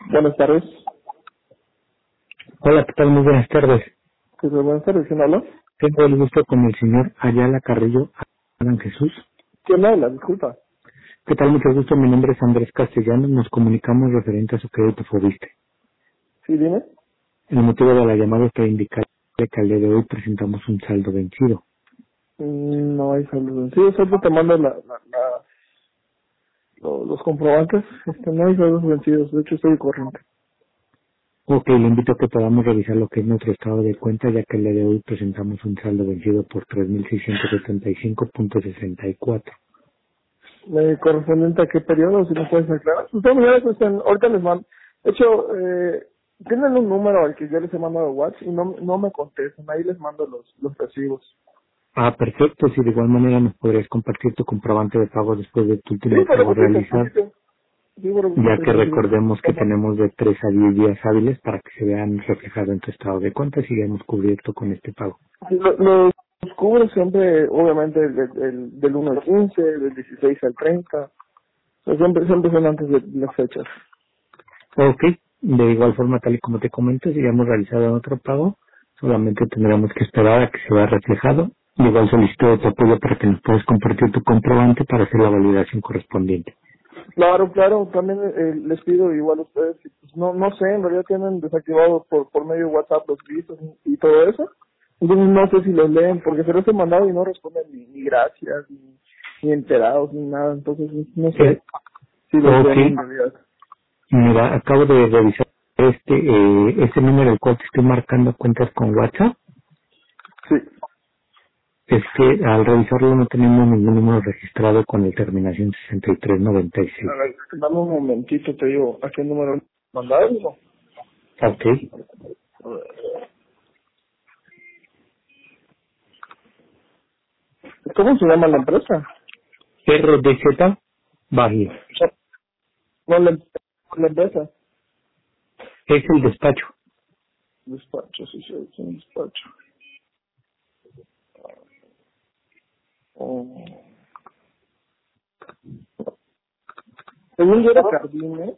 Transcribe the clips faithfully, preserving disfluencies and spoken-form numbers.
Buenas tardes. Hola, ¿qué tal? Muy buenas tardes. ¿Qué tal? Buenas tardes. ¿Quién habla? Tengo el gusto con el señor Ayala Carrillo Adán Jesús. ¿Quién habla? Disculpa. ¿Qué tal? Mucho gusto. Mi nombre es Andrés Castellanos. Nos comunicamos referente a su crédito Fobiste. Sí, dime. El motivo de la llamada es para indicar que al día de hoy presentamos un saldo vencido. Mm, No hay saludos. Sí, solo te mando la, la, la- lo- los comprobantes. Este, no hay saludos vencidos. De hecho, estoy corriente. Ok, le invito a que podamos revisar lo que es nuestro estado de cuenta, ya que el día de hoy presentamos un saldo vencido por tres mil seiscientos setenta y cinco punto sesenta y cuatro. ¿Me correspondiente a qué periodo? Si me puedes aclarar. Ustedes me cuestión. Ahorita les mando. De hecho, eh, tienen un número al que yo les he mandado WhatsApp y no, no me contestan. Ahí les mando los, los recibos. Ah, perfecto. Si de igual manera nos podrías compartir tu comprobante de pago después de tu Sí, último por pago eso te realizado, facilito. Sí, por eso ya te que facilito. recordemos que ¿Cómo? tenemos de tres a diez días hábiles para que se vean reflejados en tu estado de cuenta si ya hemos cubierto con este pago. Sí, lo- Los cubro siempre, obviamente, del, del, del uno al quince, del dieciséis al treinta. O sea, siempre, siempre son antes de las fechas. Ok, de igual forma, tal y como te comento, si ya hemos realizado otro pago, solamente tendremos que esperar a que se vea reflejado. Igual solicito de tu apoyo para que nos puedas compartir tu comprobante para hacer la validación correspondiente. Claro, claro, también eh, les pido igual a ustedes, que, pues, no no sé, en realidad tienen desactivados por, por medio de WhatsApp los vistos y, y todo eso. Entonces no sé si los leen, porque se los he mandado y no responden ni, ni gracias, ni, ni enterados, ni nada. Entonces no Eh, sé si los leen en ok, realidad. mira, acabo de revisar este, eh, este número del cual te estoy marcando cuentas con WhatsApp. Sí. Es que al revisarlo no tenemos ningún número registrado con la terminación sesenta y tres noventa y seis. A ver, dame un momentito, te digo, ¿a qué número mandaron? Ok. ¿Cómo se llama la empresa? R D Z Bahía. No, la, la empresa. Es el despacho. Despacho, sí, sí, es un despacho. Oh. Según yo era Cardine,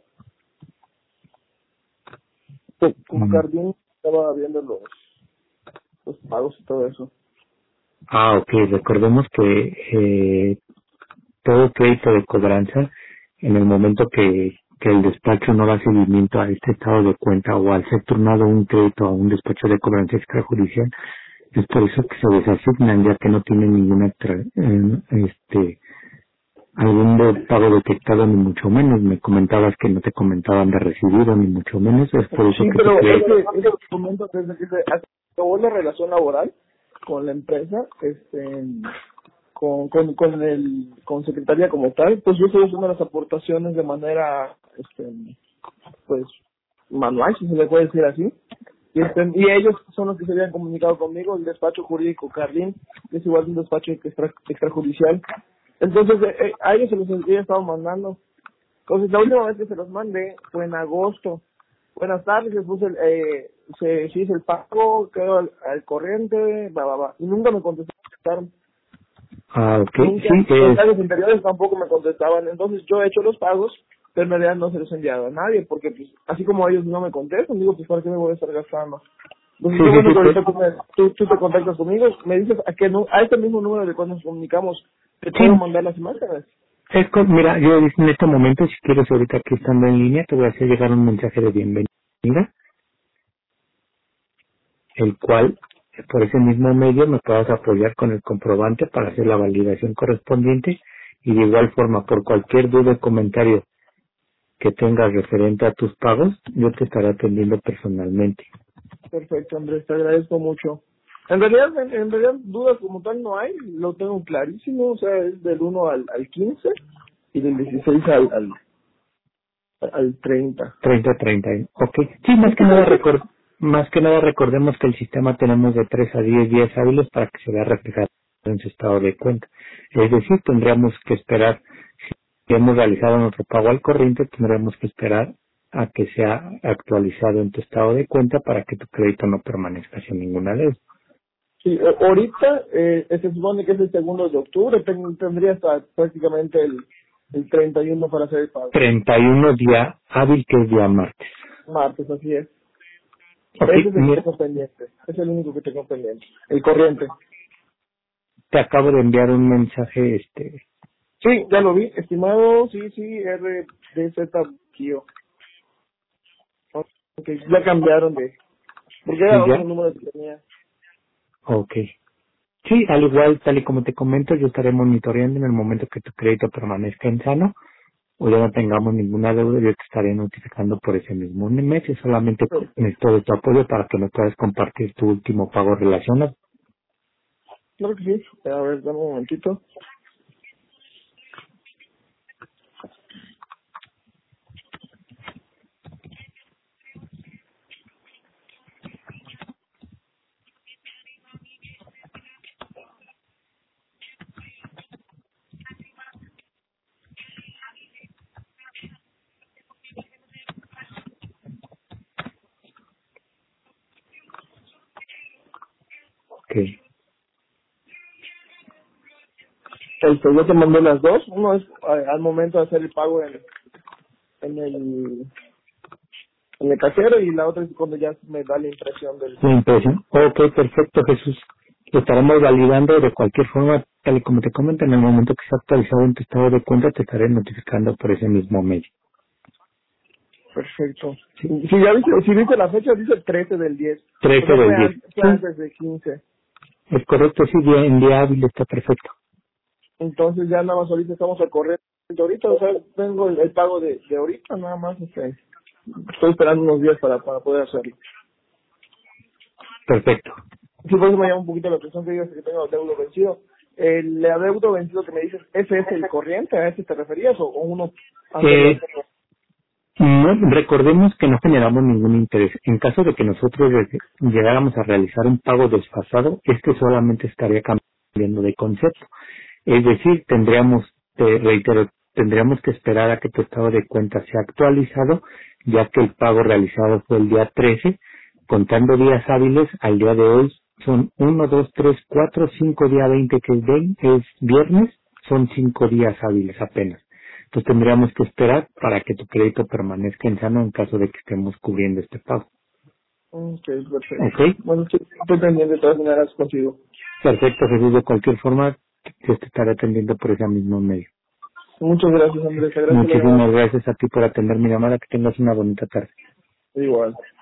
con con Mm. Cardine estaba viendo los, los pagos y todo eso. Ah, ok. Recordemos que eh, todo crédito de cobranza, en el momento que, que el despacho no da seguimiento a este estado de cuenta o al ser turnado un crédito a un despacho de cobranza extrajudicial, es por eso que se desasignan, ya que no tienen ninguna tra- eh, este algún de pago detectado, ni mucho menos. Me comentabas que no te comentaban de recibido, ni mucho menos. Es por eso Sí, que te pero crees. ese, ese momento desde que se acabó la relación laboral con la empresa, este, con, con, con el, con secretaría como tal, pues yo estoy haciendo las aportaciones de manera, este, pues, manual, si se le puede decir así. Y, este, y ellos son los que se habían comunicado conmigo, el despacho jurídico Carlín, que es igual un despacho extra, extrajudicial. Entonces, eh, eh, a ellos se los había estado mandando. Entonces, la última vez que se los mandé fue en agosto. Buenas tardes, se puse el, eh, se, se hizo el pago, quedó al, al corriente, va, va, va. Y nunca me contestaron. Ah, ok. Nunca, Sí, es, mensajes anteriores tampoco me contestaban. Entonces, yo he hecho los pagos, pero en realidad no se los he enviado a nadie, porque pues, así como ellos no me contestan, digo, pues, ¿para qué me voy a estar gastando? Entonces, sí, qué sí, bueno sí. que Pues, ahorita tú, me, tú, tú te contactas conmigo, me dices a, qué nu- a este mismo número de cuando nos comunicamos, te puedo sí, mandar las imágenes. es con- mira, yo en este momento, si quieres, ahorita que estando en línea, te voy a hacer llegar un mensaje de bienvenida, el cual, por ese mismo medio, me puedas apoyar con el comprobante para hacer la validación correspondiente y de igual forma, por cualquier duda o comentario que tengas referente a tus pagos, yo te estaré atendiendo personalmente. Perfecto, Andrés, te agradezco mucho. En realidad, en, en realidad, dudas como tal no hay, lo tengo clarísimo, o sea, es del uno al, al quince y del dieciséis al, al, al treinta. treinta treinta. Ok. Sí, más que nada recor más que nada recordemos que el sistema tenemos de tres a diez días hábiles para que se vea reflejado en su estado de cuenta. Es decir, tendríamos que esperar, si hemos realizado nuestro pago al corriente, tendríamos que esperar a que sea actualizado en tu estado de cuenta para que tu crédito no permanezca sin ninguna ley. Sí, eh, ahorita eh, se supone que es el segundo de octubre, ten- tendría hasta prácticamente el, el treinta y uno para hacer el pago. treinta y uno día hábil, que es día martes. Martes, así es. Ok, Ese es el que mira, tengo pendiente. Es el único que tengo pendiente. El corriente. te acabo de enviar un mensaje, este, Sí, ya lo vi. Estimado, sí, sí, R D Z Kio. Ok, ya cambiaron de... Porque sí, era otro ya, número que tenía. ok. Sí, al igual, tal y como te comento, yo estaré monitoreando en el momento que tu crédito permanezca en sano o ya no tengamos ninguna deuda, yo te estaré notificando por ese mismo mes y solamente Perfecto. necesito de tu apoyo para que me puedas compartir tu último pago relacionado. Claro que sí. A ver, dame un momentito. Ok. Este, yo te mandé las dos. Uno es eh, al momento de hacer el pago en, en el en el casero y la otra es cuando ya me da la impresión del... La impresión. Ok, perfecto, Jesús. Lo estaremos validando de cualquier forma, tal y como te comento, en el momento que sea actualizado en tu estado de cuenta, te estaré notificando por ese mismo medio. Perfecto. ¿Sí? Si ya viste, si viste la fecha, dice el trece del diez. O trece sea, fue, del diez. an- fue Sí, antes de quince. es correcto, sí, día, en día hábil está perfecto. Entonces ya nada más ahorita estamos al corriente ahorita, o sea, tengo el, el pago de, de ahorita, nada más, este, estoy esperando unos días para, para poder hacerlo. Perfecto. Sí, por eso me llama un poquito la atención que digas que tengo adeudo vencido. El adeudo vencido que me dices, ¿ese es el corriente? ¿A ese te referías o, o uno anterior? Eh, No, recordemos que no generamos ningún interés. En caso de que nosotros re- llegáramos a realizar un pago desfasado, este solamente estaría cambiando de concepto. Es decir, tendríamos, te reitero, tendríamos que esperar a que tu estado de cuenta sea actualizado, ya que el pago realizado fue el día trece, contando días hábiles, al día de hoy son uno, dos, tres, cuatro, cinco, día veinte, que es, veinte, es viernes, son cinco días hábiles apenas. Entonces tendríamos que esperar para que tu crédito permanezca en sano en caso de que estemos cubriendo este pago. Ok, perfecto. ¿Ok? Bueno, estoy, estoy pendiente de todas maneras contigo. Perfecto, Jesús. De cualquier forma, yo te estaré atendiendo por ese mismo medio. Muchas gracias, Andrés. Te agradezco la llamada. Muchísimas gracias a ti por atender mi llamada. Que tengas una bonita tarde. Igual.